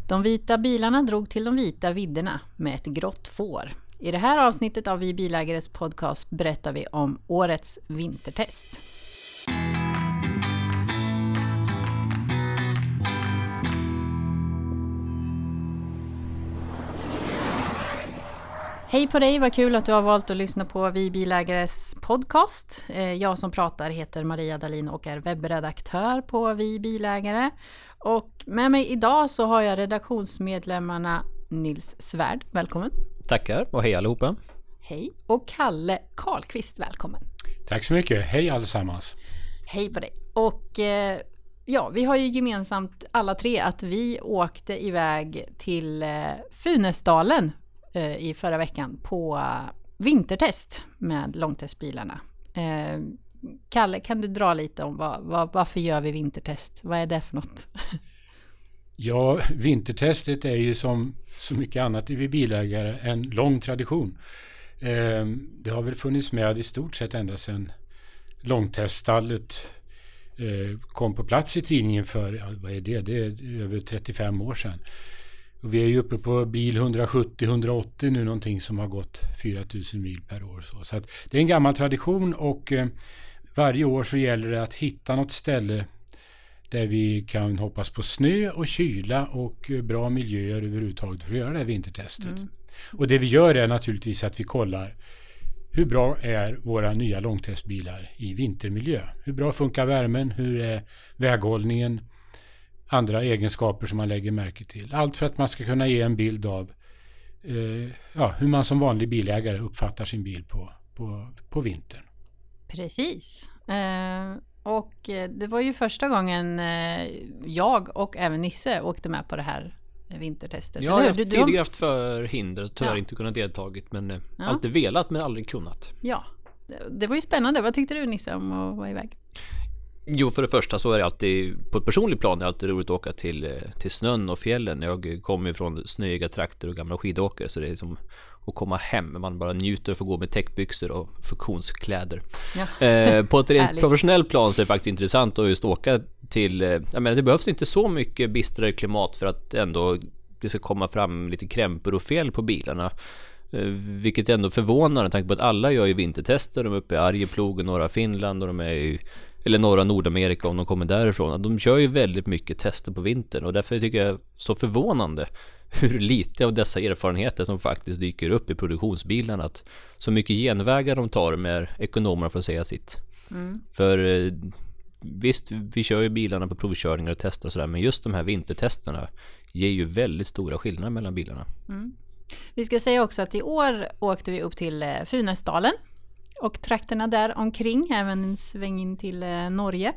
De vita bilarna drog till de vita vidderna med ett grått får. I det här avsnittet av Vi bilägares podcast berättar vi om årets vintertest. Hej på dig, vad kul att du har valt att lyssna på Vi bilägares podcast. Jag som pratar heter Maria Dahlin och är webbredaktör på Vi bilägare. Och med mig idag så har jag redaktionsmedlemmarna Nils Svärd, välkommen. Tackar och hej allihopa. Hej. Och Kalle Karlqvist, välkommen. Tack så mycket, hej allesammans. Hej på dig. Och ja, vi har ju gemensamt alla tre att vi åkte iväg till Funäsdalen i förra veckan på vintertest med långtestbilarna. Kalle, kan du dra lite om varför gör vi vintertest? Vad är det för något? Ja, vintertestet är ju som så mycket annat i Vi bilägare en lång tradition. Det har väl funnits med i stort sett ända sedan långteststallet kom på plats i tidningen för, vad är det? Det är över 35 år sedan. Och vi är ju uppe på bil 170-180 nu, någonting som har gått 4000 mil per år. Så att det är en gammal tradition och varje år så gäller det att hitta något ställe där vi kan hoppas på snö och kyla och bra miljöer överhuvudtaget för att göra det här vintertestet. Och det vi gör är naturligtvis att vi kollar hur bra är våra nya långtestbilar i vintermiljö. Hur bra funkar värmen, hur är väghållningen, andra egenskaper som man lägger märke till. Allt för att man ska kunna ge en bild av hur man som vanlig bilägare uppfattar sin bil på vintern. Precis. Och det var ju första gången jag och även Nisse åkte med på det här vintertestet. Jag har tidigare haft förhinder och tyvärr inte kunnat deltagit, men alltid velat men aldrig kunnat. Ja, det var ju spännande. Vad tyckte du, Nisse, om att vara iväg? Jo, för det första så är det alltid, på ett personligt plan är det alltid roligt att åka till snön och fjällen. Jag kommer ju från snöiga trakter och gamla skidåkare, så det är som att komma hem. Man bara njuter och får gå med täckbyxor och funktionskläder. Ja. På ett rent professionellt plan så är det faktiskt intressant att just åka till, det behövs inte så mycket bistrare klimat för att ändå det ska komma fram lite krämpor och fel på bilarna. Vilket är ändå förvånar med tanke på att alla gör ju vintertester. De är uppe i Arjeplog och norra Finland och de är ju, eller norra Nordamerika om de kommer därifrån. De kör ju väldigt mycket tester på vintern och därför tycker jag så förvånande hur lite av dessa erfarenheter som faktiskt dyker upp i produktionsbilarna, att så mycket genvägar de tar med ekonomerna för att säga sitt. För visst, vi kör ju bilarna på provkörningar och tester och sådär, men just de här vintertesterna ger ju väldigt stora skillnader mellan bilarna. Vi ska säga också att i år åkte vi upp till Funäsdalen och trakterna där omkring, även en sväng in till Norge.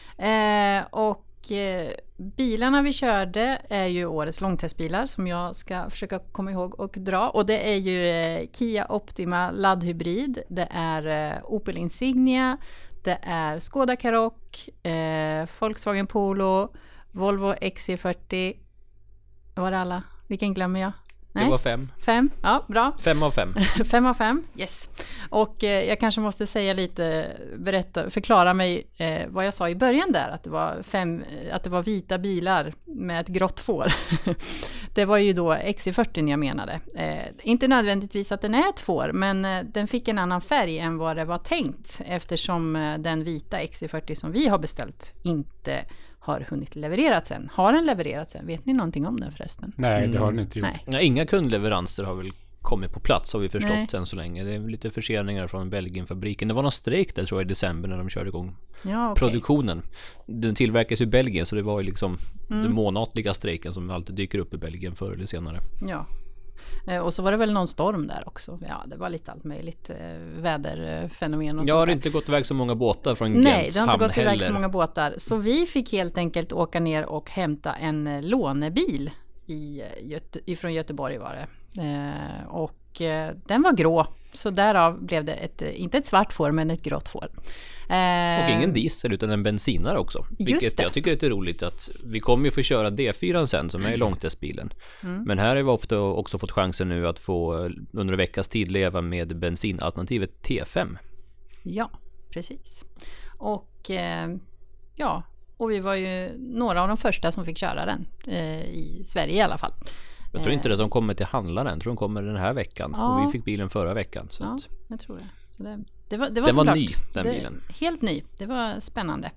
Och bilarna vi körde är ju årets långtestbilar som jag ska försöka komma ihåg och dra. Och det är ju Kia Optima laddhybrid, det är Opel Insignia, det är Skoda Karoq, Volkswagen Polo, Volvo XC40. Var det alla? Vilken glömmer jag? Nej. Det var 5. 5, ja, bra. 5 av 5. 5 av 5, yes. Och jag kanske måste säga lite, förklara mig vad jag sa i början där, att det var vita bilar med ett grått får. Det var ju då XC40 jag menade. Inte nödvändigtvis att den är ett får, men den fick en annan färg än vad det var tänkt, eftersom den vita XC40 som vi har beställt inte har hunnit levererats än. Har den levererats än? Vet ni någonting om den förresten? Nej, det har den inte gjort. Nej, inga kundleveranser har väl kommit på plats, har vi förstått än så länge. Det är lite förseningar från Belgien-fabriken. Det var någon strejk där tror jag i december när de körde igång produktionen. Den tillverkas i Belgien, så det var ju liksom den månatliga strejken som alltid dyker upp i Belgien förr eller senare. Ja. Och så var det väl någon storm där också. Ja, det var lite allt möjligt väderfenomen och jag har inte gått iväg så många båtar från Gents hamn. Nej, det har inte gått iväg så många båtar. Så vi fick helt enkelt åka ner och hämta en lånebil ifrån Göteborg var det. Och den var grå. Så därav blev det inte ett svart får, men ett grått får. Och ingen diesel utan en bensinare också. Vilket jag tycker är lite roligt, att vi kommer ju få köra D4 sen som är i långtestbilen. Men här har vi ofta också fått chansen nu att få under en veckas tid leva med bensinalternativet T5. Ja, precis. Och ja, Och vi var ju några av de första som fick köra den i Sverige i alla fall. Jag tror inte det som kommer till handlaren. Jag tror den kommer den här veckan. Ja. Och vi fick bilen förra veckan. Så Ja, att jag tror det. Så det den var var ny, den bilen. Helt ny. Det var spännande.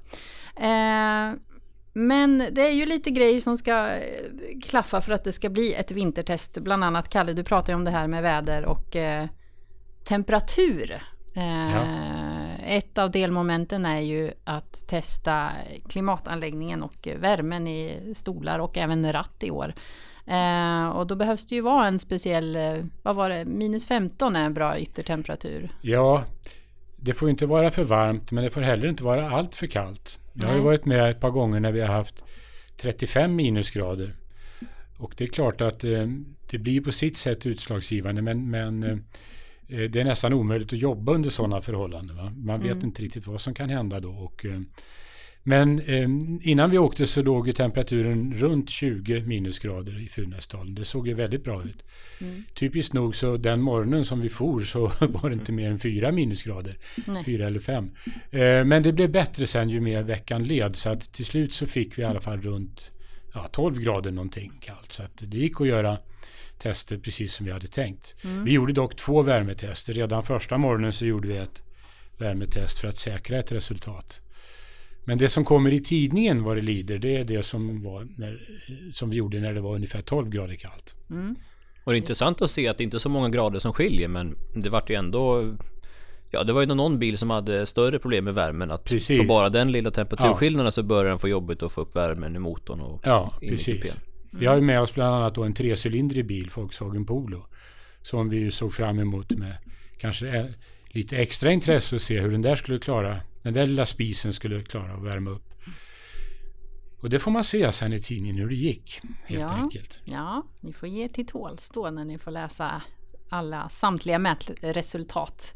Men det är ju lite grejer som ska klaffa för att det ska bli ett vintertest. Bland annat, Kalle, du pratar ju om det här med väder och temperatur. Ett av delmomenten är ju att testa klimatanläggningen och värmen i stolar och även ratt i år. Och då behövs det ju vara en speciell, vad var det, -15 är en bra yttertemperatur. Ja, det får inte vara för varmt, men det får heller inte vara allt för kallt. Jag har ju varit med ett par gånger när vi har haft 35 minusgrader. Och det är klart att det blir på sitt sätt utslagsgivande, men det är nästan omöjligt att jobba under sådana förhållanden. Va? Man vet inte riktigt vad som kan hända då. Men innan vi åkte så låg temperaturen runt 20 minusgrader i Funäsdalen. Det såg ju väldigt bra ut. Typiskt nog så den morgonen som vi for så var det inte mer än 4 minusgrader. 4 eller 5. Men det blev bättre sen ju mer veckan led. Så att till slut så fick vi i alla fall runt 12 grader någonting kallt. Så att det gick att göra tester precis som vi hade tänkt. Vi gjorde dock 2 värmetester. Redan första morgonen så gjorde vi ett värmetest för att säkra ett resultat. Men det som kommer i tidningen vad det lider, det är det som vi gjorde när det var ungefär 12 grader kallt. Och det är intressant att se att det inte är så många grader som skiljer, men det var ju ändå... Ja, det var ju någon bil som hade större problem med värmen. Att på bara den lilla temperaturskillnaden så börjar den få jobbigt att få upp värmen i motorn och in i kupén. Vi har ju med oss bland annat då en 3-cylindrig bil, Volkswagen Polo, som vi såg fram emot med kanske lite extra intresse att se hur den där skulle klara, den där lilla spisen skulle klara att värma upp. Och det får man se sen i tidningen hur det gick, helt enkelt. Ja, ni får ge er till tåls då när ni får läsa samtliga mätresultat.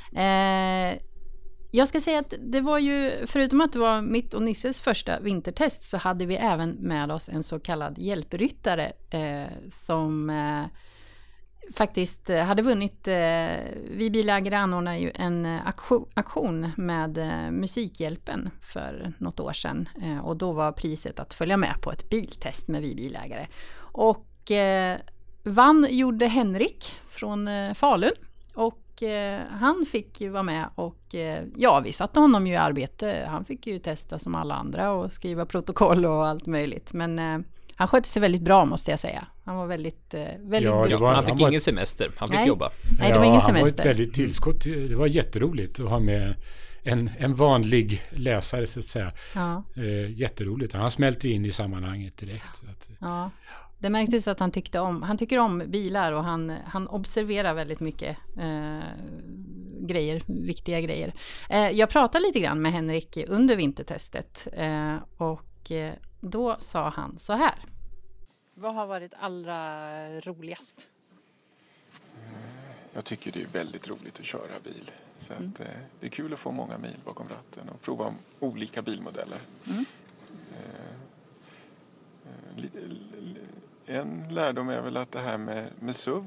Jag ska säga att det var ju, förutom att det var mitt och Nisses första vintertest, så hade vi även med oss en så kallad hjälpryttare som faktiskt hade vunnit. Vi bilägare anordnar ju en aktion med Musikhjälpen för något år sedan, och då var priset att följa med på ett biltest med vi bilägare. Och vann gjorde Henrik från Falun, och han fick ju vara med och vi satte honom ju i arbete. Han fick ju testa som alla andra och skriva protokoll och allt möjligt. Men han skötte sig väldigt bra, måste jag säga. Han var väldigt duktig. Han fick ingen semester, han fick jobba. Nej, det var ingen semester. Han var ett väldigt tillskott. Det var jätteroligt att ha med en vanlig läsare, så att säga. Ja. Jätteroligt. Han smälte in i sammanhanget direkt. Ja. Det märktes att han tycker om bilar, och han observerar väldigt mycket grejer, viktiga grejer. Jag pratade lite grann med Henrik under vintertestet, och då sa han så här. Vad har varit allra roligast? Jag tycker det är väldigt roligt att köra bil. Så att, det är kul att få många mil bakom ratten och prova olika bilmodeller. En lärdom är väl att det här med SUV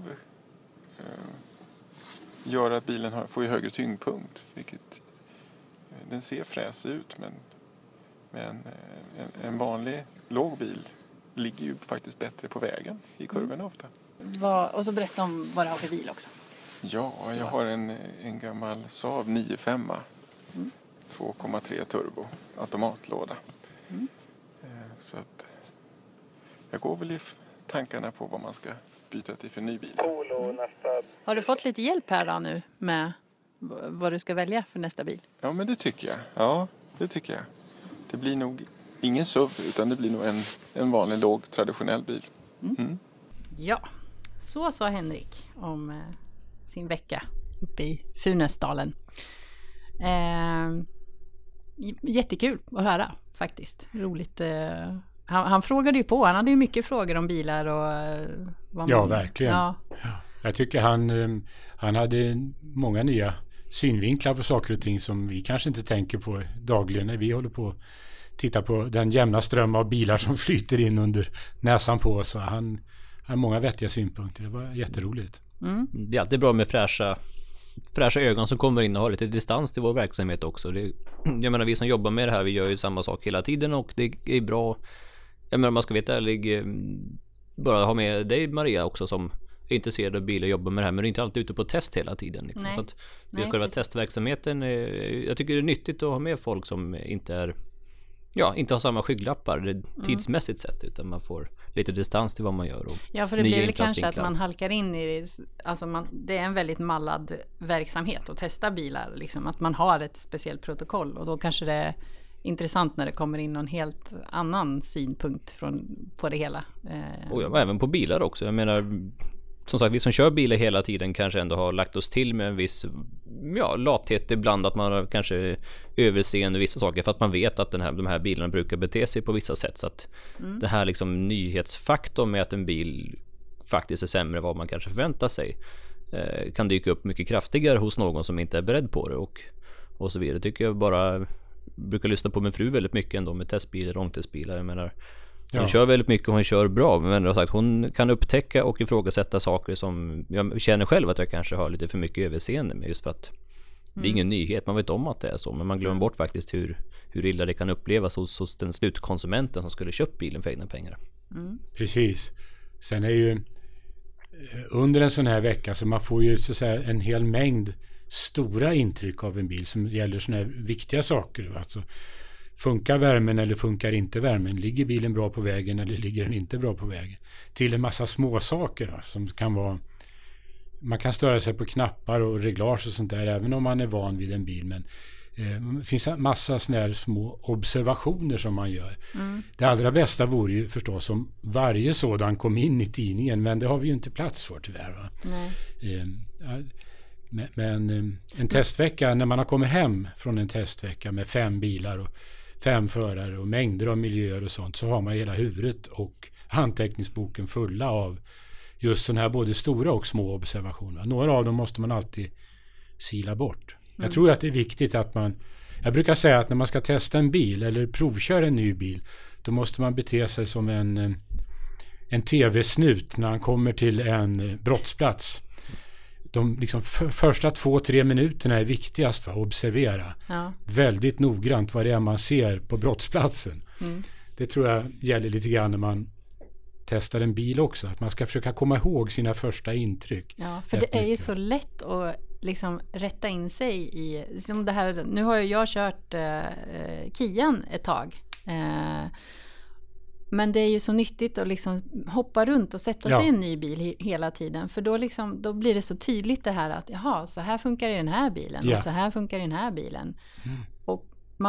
gör att bilen får högre tyngdpunkt. Vilket, den ser fräs ut, men en vanlig låg bil ligger ju faktiskt bättre på vägen i kurvorna ofta. Och så berätta om vad du har för bil också. Ja, jag har en gammal Saab 9.5, 2,3 turbo, automatlåda. Så att jag går väl i tankarna på vad man ska byta till för ny bil. Har du fått lite hjälp här då nu med vad du ska välja för nästa bil? Ja, men det tycker jag. Ja, det tycker jag. Det blir nog ingen SUV, utan det blir nog en vanlig låg traditionell bil. Ja, så sa Henrik om sin vecka uppe i Funäsdalen. Jättekul att höra faktiskt. Roligt. Han frågade ju på. Han hade ju mycket frågor om bilar och verkligen. Ja. Jag tycker han hade många nya synvinklar på saker och ting som vi kanske inte tänker på dagligen när vi håller på att titta på den jämna ström av bilar som flyter in under näsan på oss. Han har många vettiga synpunkter. Det var jätteroligt. Det är alltid bra med fräscha fräscha ögon som kommer in och har lite distans till vår verksamhet också. Jag menar, vi som jobbar med det här, vi gör ju samma sak hela tiden och det är bra. Jag menar, man ska veta ärlig, bara ha med dig Maria också som är intresserad av bil och jobbar med det här, men du är inte alltid ute på test hela tiden liksom. Så att det själva testverksamheten, jag tycker det är nyttigt att ha med folk som inte har samma skygglappar tidsmässigt sett, utan man får lite distans till vad man gör. Ja, för det blir väl kanske att man halkar in i det. Alltså det är en väldigt mallad verksamhet att testa bilar. Liksom, att man har ett speciellt protokoll och då kanske det är intressant när det kommer in någon helt annan synpunkt på det hela. Och även på bilar också. Jag menar, som sagt, vi som kör bilar hela tiden kanske ändå har lagt oss till med en viss lathet ibland, att man har kanske överseende vissa saker för att man vet att de här bilarna brukar bete sig på vissa sätt, så att det här liksom nyhetsfaktorn med att en bil faktiskt är sämre än vad man kanske förväntar sig kan dyka upp mycket kraftigare hos någon som inte är beredd på det och så vidare. Tycker jag bara brukar lyssna på min fru väldigt mycket ändå med testbilar, långtestbilar. Jag menar, hon kör väldigt mycket och hon kör bra, men sagt, hon kan upptäcka och ifrågasätta saker som jag känner själv att jag kanske har lite för mycket överseende med, just för att det är ingen nyhet, man vet om att det är så, men man glömmer bort faktiskt hur illa det kan upplevas hos den slutkonsumenten som skulle köpt bilen för egna pengar. Precis. Sen är ju under en sån här vecka så man får ju så att säga en hel mängd stora intryck av en bil som gäller såna här viktiga saker. Alltså, funkar värmen eller funkar inte värmen? Ligger bilen bra på vägen eller ligger den inte bra på vägen? Till en massa små saker som kan vara... Man kan störa sig på knappar och reglage och sånt där även om man är van vid en bil. Men det finns en massa såna här små observationer som man gör. Det allra bästa vore ju förstås om varje sådan kom in i tidningen, men det har vi ju inte plats för tyvärr. Va? Men en testvecka, när man har kommit hem från en testvecka med 5 bilar och 5 förare och mängder av miljöer och sånt, så har man hela huvudet och anteckningsboken fulla av just sådana här både stora och små observationer. Några av dem måste man alltid sila bort. Jag tror att det är viktigt att jag brukar säga att när man ska testa en bil eller provköra en ny bil, då måste man bete sig som en tv-snut när han kommer till en brottsplats. De liksom första 2-3 minuterna är viktigast, va? Observera väldigt noggrant vad det är man ser på brottsplatsen. Det tror jag gäller lite grann när man testar en bil också, att man ska försöka komma ihåg sina första intryck. Ja, för det är ju så lätt att liksom rätta in sig i som det här. Nu har jag kört Kian ett tag. Men det är ju så nyttigt att liksom hoppa runt och sätta sig i en ny bil hela tiden. För då blir det så tydligt det här att så här funkar det i den här bilen och så här funkar det i den här bilen. Och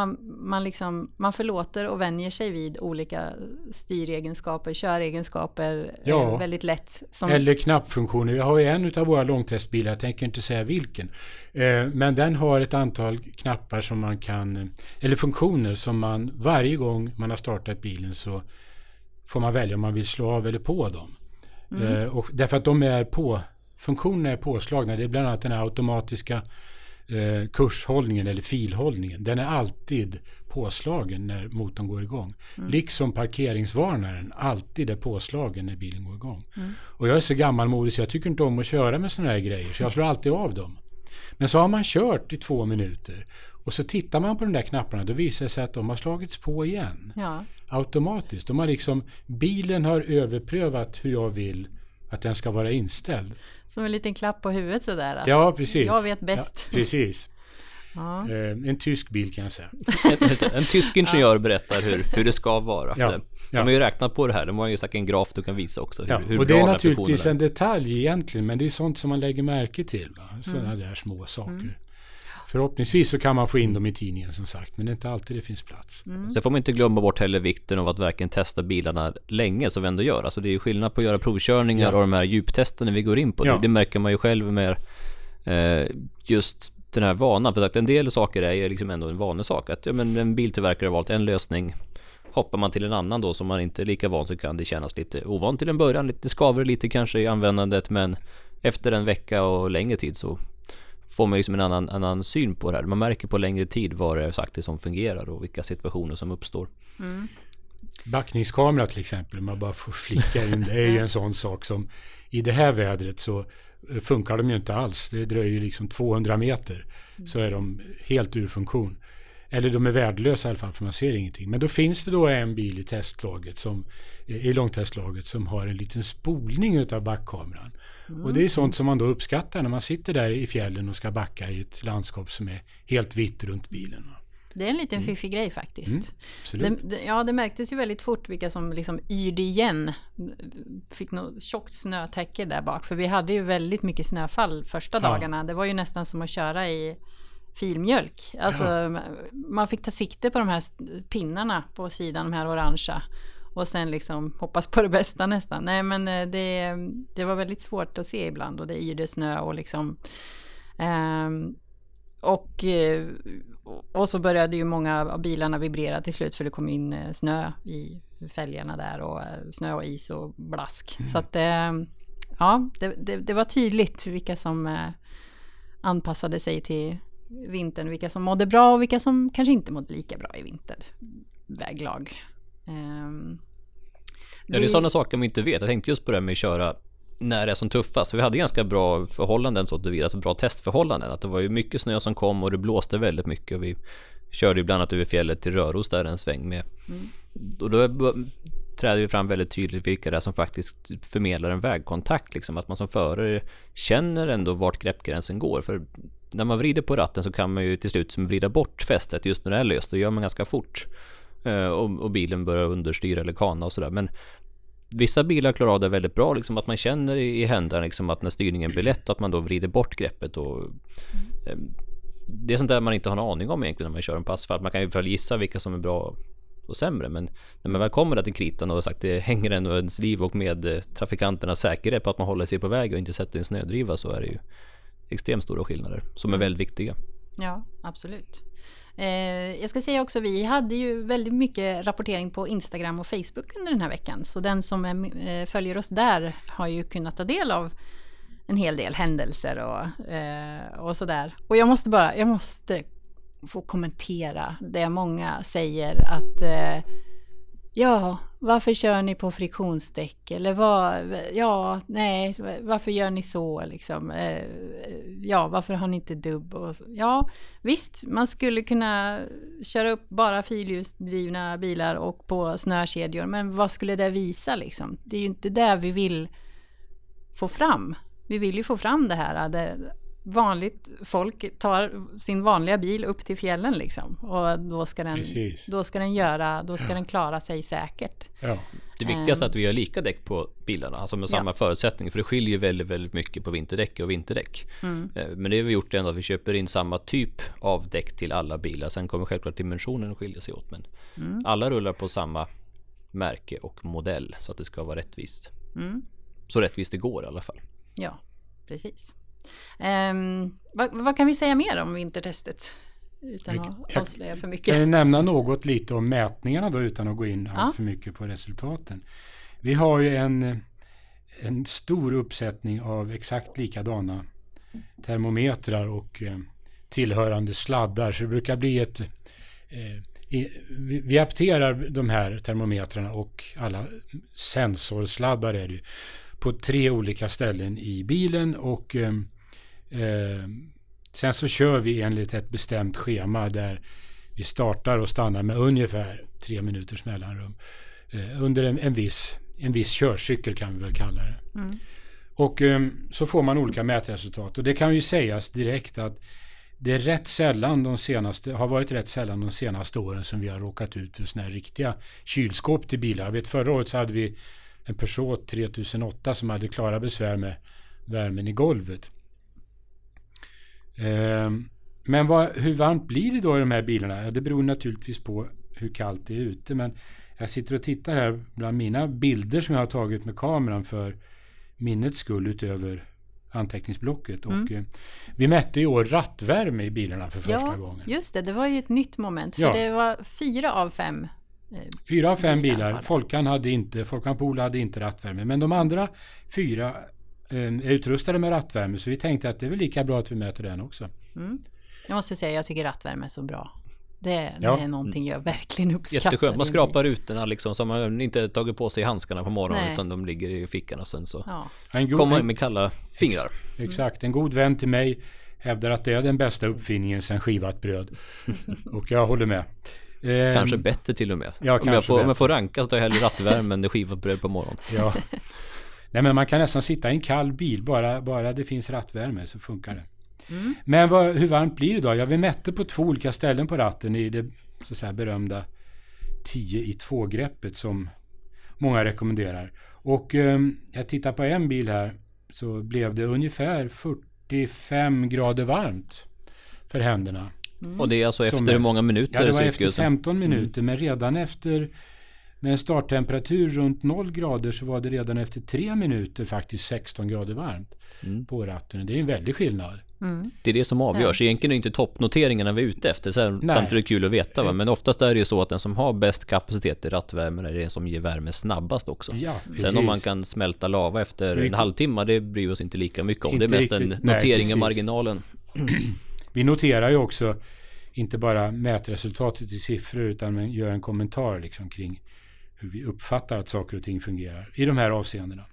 man förlåter och vänjer sig vid olika styregenskaper, köregenskaper väldigt lätt. Eller knappfunktioner. Jag har ju en av våra långtestbilar, jag tänker inte säga vilken. Men den har ett antal knappar som man kan, eller funktioner som man varje gång man har startat bilen så får man välja om man vill slå av eller på dem. Och därför att funktionerna är påslagna. Det är bland annat den här automatiska kurshållningen eller filhållningen. Den är alltid påslagen när motorn går igång. Liksom parkeringsvarnaren alltid är påslagen när bilen går igång. Och jag är så gammalmodig så jag tycker inte om att köra med såna här grejer, så jag slår alltid av dem. Men så har man kört i 2 minuter och så tittar man på de där knapparna, då visar det sig att de har slagits på igen. Automatiskt. Bilen har överprövat hur jag vill att den ska vara inställd. Som en liten klapp på huvudet sådär. Att ja, precis. Jag vet bäst. Ja, precis. En tysk bil kan jag säga. En tysk ingenjör berättar hur det ska vara. De har ju räknat på det här. De har ju sagt en graf du kan visa också. Hur och det är naturligtvis en detalj egentligen, men det är sånt som man lägger märke till. Sådana där små saker. Förhoppningsvis så kan man få in dem i tidningen som sagt, men det är inte alltid det finns plats. Sen får man inte glömma bort heller vikten av att verkligen testa bilarna länge som vi ändå gör. Alltså det är ju skillnad på att göra provkörningar och de här djuptesterna vi går in på. Det märker man ju själv med just den här vanan. För att en del saker är ju liksom ändå en vanesak. Att en biltillverkare har valt en lösning. Hoppar man till en annan då som man inte är lika van, så kan det kännas lite ovant till en början. Lite skaver lite kanske i användandet, men efter en vecka och längre tid så får man ju som en annan syn på det här. Man märker på längre tid vad det är faktiskt som fungerar och vilka situationer som uppstår. Backningskamera till exempel, man bara får flicka in, det är ju en sån sak som i det här vädret så funkar de ju inte alls. Det dröjer liksom 200 meter så är de helt ur funktion. Eller de är värdelösa i alla fall för man ser ingenting. Men då finns det då en bil i testlaget i långtestlaget som har en liten spolning utav backkameran. Och det är sånt som man då uppskattar när man sitter där i fjällen och ska backa i ett landskap som är helt vitt runt bilen. Det är en liten fiffig grej faktiskt. Absolut. Det märktes ju väldigt fort vilka som liksom yrde igen. Fick något tjockt snötäcke där bak. För vi hade ju väldigt mycket snöfall första dagarna. Det var ju nästan som att köra i filmjölk. Alltså man fick ta sikte på de här pinnarna på sidan, de här orangea. Och sen liksom hoppas på det bästa nästan. Nej, men det var väldigt svårt att se ibland. Och det yrde snö och liksom... Och så började ju många av bilarna vibrera till slut för det kom in snö i fälgarna där och snö och is och blask. Så att det var tydligt vilka som anpassade sig till vintern, vilka som mådde bra och vilka som kanske inte mådde lika bra i vinterväglag. Det är sådana saker man inte vet. Jag tänkte just på det med att köra när det är som tuffast. För vi hade ganska bra förhållanden så att det var alltså bra testförhållanden. Att det var ju mycket snö som kom och det blåste väldigt mycket. Och vi körde ju bland annat över fjället till Röros där en sväng med. Och då träder vi fram väldigt tydligt vilka det är som faktiskt förmedlar en vägkontakt. Liksom. Att man som förare känner ändå vart greppgränsen går. För när man vrider på ratten så kan man ju till slut vrida bort fästet just när det är löst. Då gör man ganska fort. Och bilen börjar understyra eller kana och sådär. Men vissa bilar klarar av det väldigt bra, liksom att man känner i händerna liksom att när styrningen blir lätt att man då vrider bort greppet. Och det är sånt där man inte har en aning om egentligen när man kör en på asfalt. Man kan ju väl gissa vilka som är bra och sämre, men när man väl kommer där till kritan och sagt det hänger ändå ens liv och med trafikanternas säkerhet på att man håller sig på väg och inte sätter en snödriva, så är det ju extremt stora skillnader som är väldigt viktiga. Ja, absolut. Jag ska säga också, vi hade ju väldigt mycket rapportering på Instagram och Facebook under den här veckan. Så den som följer oss där har ju kunnat ta del av en hel del händelser och sådär. Och jag måste få kommentera det många säger att varför kör ni på friktionsdäck? Eller varför gör ni så? Liksom? Varför har ni inte dubb? Ja, visst, man skulle kunna köra upp bara fyrhjulsdrivna bilar och på snökedjor, men vad skulle det visa liksom? Det är ju inte det vi vill få fram. Vi vill ju få fram det här, vanligt folk tar sin vanliga bil upp till fjällen liksom, och då ska den klara sig säkert. Ja. Det viktigaste är att vi har lika däck på bilarna, alltså med samma förutsättningar, för det skiljer väldigt, väldigt mycket på vinterdäck och vinterdäck. Men det har vi gjort ändå att vi köper in samma typ av däck till alla bilar. Sen kommer självklart dimensionen att skilja sig åt, men alla rullar på samma märke och modell så att det ska vara rättvist. Så rättvist det går i alla fall. Ja, precis. Vad kan vi säga mer om vintertestet utan att avslöja för mycket? Jag kan nämna något lite om mätningarna då, utan att gå in allt för mycket på resultaten. Vi har ju en stor uppsättning av exakt likadana termometrar och tillhörande sladdar, så det brukar bli vi apterar de här termometrarna och alla sensorsladdar är det ju på 3 olika ställen i bilen, och sen så kör vi enligt ett bestämt schema där vi startar och stannar med ungefär 3 minuters mellanrum under en viss körcykel, kan vi väl kalla det. Och så får man olika mätresultat, och det kan ju sägas direkt att det är har varit rätt sällan de senaste åren som vi har råkat ut för såna här riktiga kylskåp till bilar. Jag vet, förra året så hade vi en Peugeot 3008 som hade klara besvär med värmen i golvet. Men hur varmt blir det då i de här bilarna? Ja, det beror naturligtvis på hur kallt det är ute, men jag sitter och tittar här bland mina bilder som jag har tagit med kameran för minnets skull utöver anteckningsblocket, och vi mätte i år rattvärme i bilarna för första gången. Ja, just det var ju ett nytt moment, för det var 4 av 5 4 av 5 bilar. Folkan Pool hade inte rattvärme, men de andra 4 är utrustade med rattvärme, så vi tänkte att det är väl lika bra att vi mäter den också. Jag måste säga, jag tycker rattvärme är så bra. Det är någonting jag verkligen uppskattar. Jätteskönt, man skrapar rutorna liksom, så man inte tagit på sig handskarna på morgonen utan de ligger i fickan och sen så kommer man in med kalla fingrar. Exakt, en god vän till mig hävdar att det är den bästa uppfinningen sedan skivat bröd. Och jag håller med. Kanske bättre till och med. Ja, om jag får ranka så tar jag hellre rattvärme än skivat bröd på morgonen. Ja. Nej, men man kan nästan sitta i en kall bil, bara det finns rattvärme så funkar det. Men hur varmt blir det då? Ja, vi mätte på 2 olika ställen på ratten i det så att säga berömda 10-i-2-greppet som många rekommenderar. Och jag tittar på en bil här, så blev det ungefär 45 grader varmt för händerna. Och det är alltså efter hur många minuter? Ja, det var efter 15 minuter, men redan efter, med en starttemperatur runt 0 grader, så var det redan efter 3 minuter faktiskt 16 grader varmt på ratten. Det är en väldig skillnad. Det är det som avgörs. Egentligen är det inte toppnoteringarna vi är ute efter. Samtidigt är det kul att veta. Men oftast är det ju så att den som har bäst kapacitet i rattvärmen är den som ger värme snabbast också. Ja, sen om man kan smälta lava efter en halvtimme, det bryr oss inte lika mycket om. Det är mest en notering i marginalen. Vi noterar ju också inte bara mätresultatet i siffror, utan gör en kommentar liksom kring hur vi uppfattar att saker och ting fungerar i de här avseendena.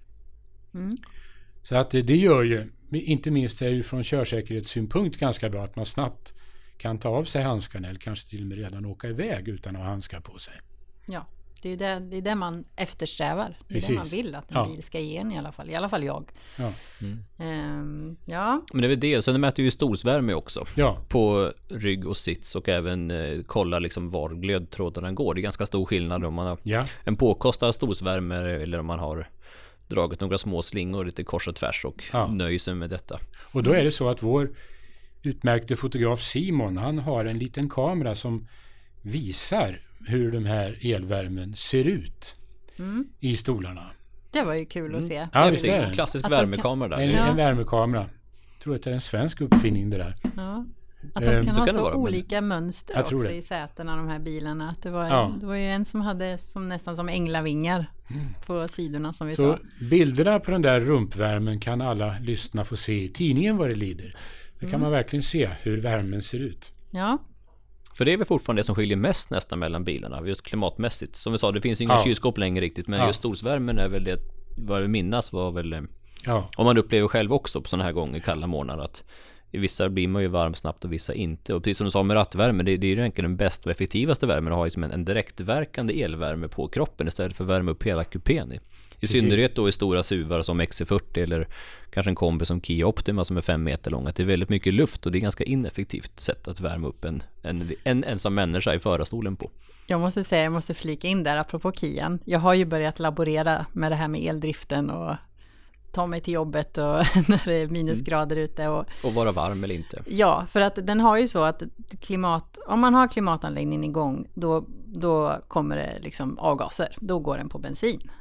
Så att det gör ju, inte minst är ju från körsäkerhetssynpunkt ganska bra att man snabbt kan ta av sig handskarna eller kanske till och med redan åka iväg utan att ha handskar på sig. Ja, det är det man eftersträvar. Det är det man vill att en bil ska ge en i alla fall jag. Ja. Men det är väl det. Sen mäter ju stolsvärme också på rygg och sits och även kollar liksom var glödtrådarna går. Det är ganska stor skillnad om man har en påkostad stolsvärme eller om man har dragit några små slingor lite kors och tvärs och nöjer sig med detta. Och då är det så att vår utmärkte fotograf Simon, han har en liten kamera som visar hur de här elvärmen ser ut i stolarna. Det var ju kul att se. Ja, det är en klassisk värmekamera där. En värmekamera. Jag tror att det är en svensk uppfinning det där. Ja. Att de kan ha så olika mönster också i sätena, de här bilarna. Att det var ju en som hade nästan som änglavingar på sidorna som vi sa. Så bilderna på den där rumpvärmen kan alla lyssna få se i tidningen vad det lider. Där kan man verkligen se hur värmen ser ut. Ja. För det är väl fortfarande det som skiljer mest nästan mellan bilarna, just klimatmässigt. Som vi sa, det finns inga kylskåp längre riktigt, men just stolsvärmen är väl det, vad vi minnas var väl, om man upplever själv också på sådana här gånger, kalla månader, att i vissa blir man ju varm snabbt och vissa inte. Och precis som du sa med rattvärme, det är ju egentligen den bästa och effektivaste värmen att ha som en direktverkande elvärme på kroppen istället för att värma upp hela kupén i synnerhet då i stora SUVar som XC40 eller kanske en kombi som Kia Optima som är 5 meter lång. Att det är väldigt mycket luft och det är ganska ineffektivt sätt att värma upp en ensam människa i förarstolen på. Jag måste säga, jag måste flika in där apropå Kian. Jag har ju börjat laborera med det här med eldriften och ta mig till jobbet och när det är minusgrader ute. Och vara varm eller inte. Ja, för att den har ju så att om man har klimatanläggningen igång då kommer det liksom avgaser. Då går den på bensin.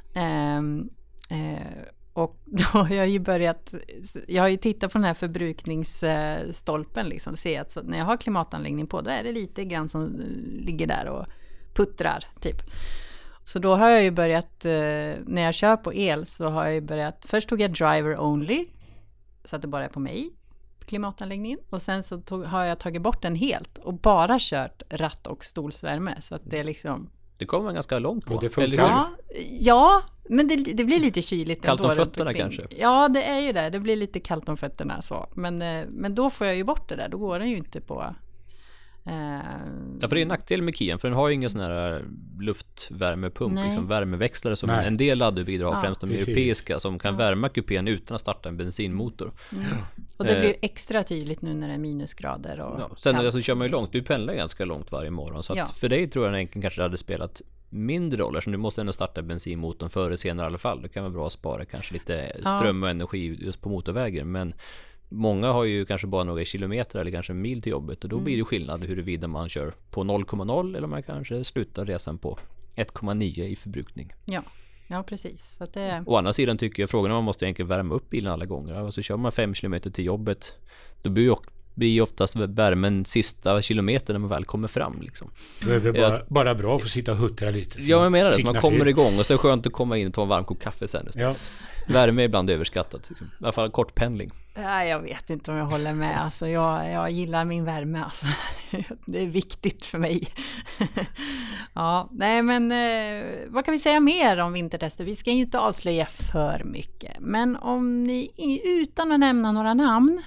Och då har jag har ju tittat på den här förbrukningsstolpen liksom, se att när jag har klimatanläggning på, då är det lite grann som ligger där och puttrar typ. Så då har jag ju börjat, när jag kör på el så har jag ju börjat, först tog jag driver only så att det bara är på mig, klimatanläggningen, och sen så har jag tagit bort den helt och bara kört ratt och stolsvärme, så att det är liksom... Det kommer man ganska långt på. Det funkar. Ja, men det blir lite kyligt. Kallt om fötterna kanske? Ja, det är ju det. Det blir lite kallt om fötterna så. Men då får jag ju bort det där. Då går den ju inte på... Ja, för det är en nackdel med Kian, för den har ju ingen sån här luftvärmepump, liksom värmeväxlare som en del laddbilar har, främst de europeiska, som kan värma kupén utan att starta en bensinmotor. Och det blir extra tydligt nu när det är minusgrader och sen alltså, kör man ju långt, du pendlar ganska långt varje morgon, så att för dig tror jag egentligen kanske det hade spelat mindre roller, så du måste ändå starta bensinmotorn förr eller senare i alla fall. Det kan vara bra att spara kanske lite ström och energi just på motorvägen, men många har ju kanske bara några kilometer eller kanske en mil till jobbet, och då blir det skillnad huruvida man kör på 0,0 eller man kanske slutar resan på 1,9 i förbrukning. Ja, precis. Så att det... Å andra sidan tycker jag frågan om man måste egentligen värma upp bilen alla gånger. Alltså kör man 5 kilometer till jobbet, då blir oftast värmen sista kilometern när man väl kommer fram liksom. Det är väl bara bra att få sitta och huttra lite. Ja, jag menar det. Så man kommer igång och så är det skönt att komma in och ta en varm kopp kaffe sen istället. Värme är ibland överskattat. Liksom. I alla fall kortpendling. Nej, jag vet inte om jag håller med. Alltså, jag gillar min värme. Alltså. Det är viktigt för mig. Ja, nej, men vad kan vi säga mer om vintertester? Vi ska ju inte avslöja för mycket. Men om ni, utan att nämna några namn,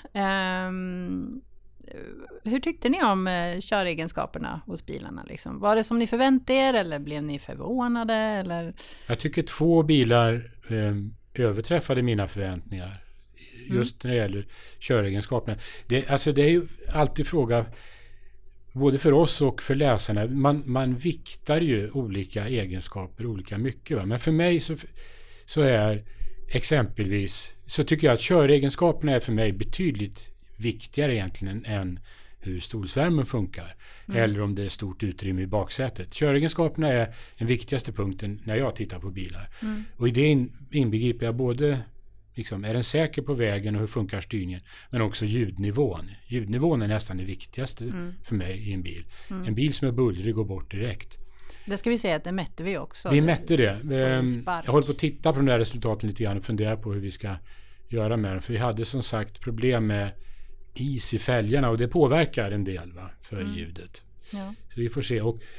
hur tyckte ni om köregenskaperna hos bilarna? Liksom? Var det som ni förväntade er eller blev ni förvånade? Eller? Jag tycker 2 bilar överträffade mina förväntningar. Just när det gäller köregenskaperna. Det är ju alltid fråga, både för oss och för läsarna. Man viktar ju olika egenskaper olika mycket. Va? Men för mig så är exempelvis, så tycker jag att köregenskaperna är för mig betydligt viktigare egentligen än hur stolsvärmen funkar. Eller om det är stort utrymme i baksätet. Köregenskaperna är den viktigaste punkten när jag tittar på bilar. Och i det inbegriper jag både liksom, är den säker på vägen och hur funkar styrningen, men också ljudnivån. Ljudnivån är nästan det viktigaste för mig i en bil. En bil som är bullrig går bort direkt. Det ska vi säga att det mätte vi också. Vi mätte det. Jag håller på att titta på de där resultaten lite grann och fundera på hur vi ska göra med dem. För vi hade som sagt problem med is i fälgarna och det påverkar en del för ljudet. Ja. Så vi får se.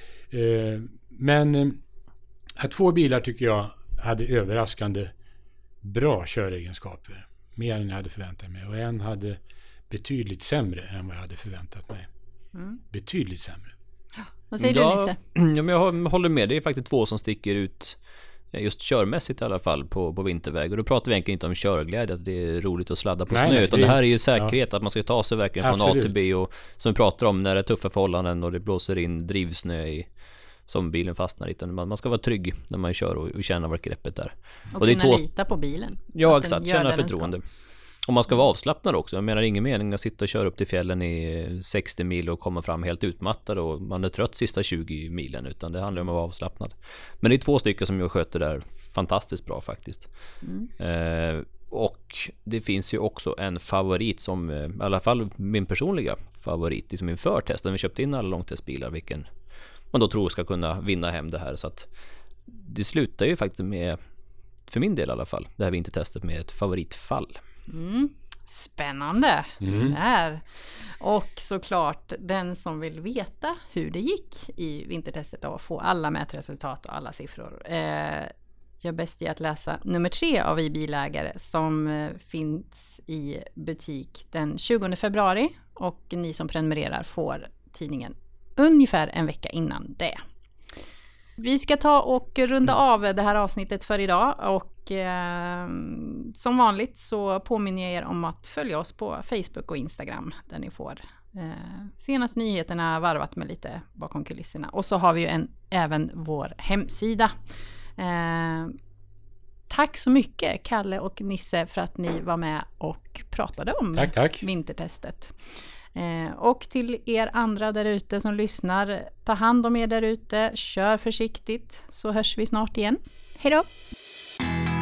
Men 2 bilar tycker jag hade överraskande bra köregenskaper. Mer än jag hade förväntat mig. Och en hade betydligt sämre än vad jag hade förväntat mig. Betydligt sämre. Vad säger du, Nisse? Ja, men jag håller med. Det är faktiskt 2 som sticker ut just körmässigt i alla fall på vinterväg. Och då pratar vi egentligen inte om körglädje, att det är roligt att sladda på snö. Utan det här är ju säkerhet, att man ska ta sig verkligen från A till B. Och som vi pratar om när det är tuffa förhållanden och det blåser in drivsnö som bilen fastnar i. Man ska vara trygg när man kör och känna vart greppet är. Och det kunna lita på bilen. Ja, exakt. Känna förtroende. Och man ska vara avslappnad också. Jag menar ingen mening att sitta och köra upp till fjällen i 60 mil och komma fram helt utmattad och man är trött sista 20 milen, utan det handlar om att vara avslappnad. Men det är 2 stycken som jag sköter där fantastiskt bra faktiskt. Och det finns ju också en favorit som, i alla fall min personliga favorit, liksom inför testen. Vi köpte in alla långtestbilar, vilken man då tror ska kunna vinna hem det här. Så att det slutar ju faktiskt med, för min del i alla fall, det här vintertestet med ett favoritfall. Spännande. Här. Och såklart den som vill veta hur det gick i vintertestet och få alla mätresultat och alla siffror gör bäst i att läsa nummer 3 av Vi bilägare som finns i butik den 20 februari och ni som prenumererar får tidningen ungefär en vecka innan det. Vi ska ta och runda av det här avsnittet för idag och som vanligt så påminner jag er om att följa oss på Facebook och Instagram där ni får senaste nyheterna varvat med lite bakom kulisserna. Och så har vi ju även vår hemsida. Tack så mycket Kalle och Nisse för att ni var med och pratade om vintertestet. Och till er andra där ute som lyssnar, ta hand om er där ute, kör försiktigt så hörs vi snart igen. Hej då!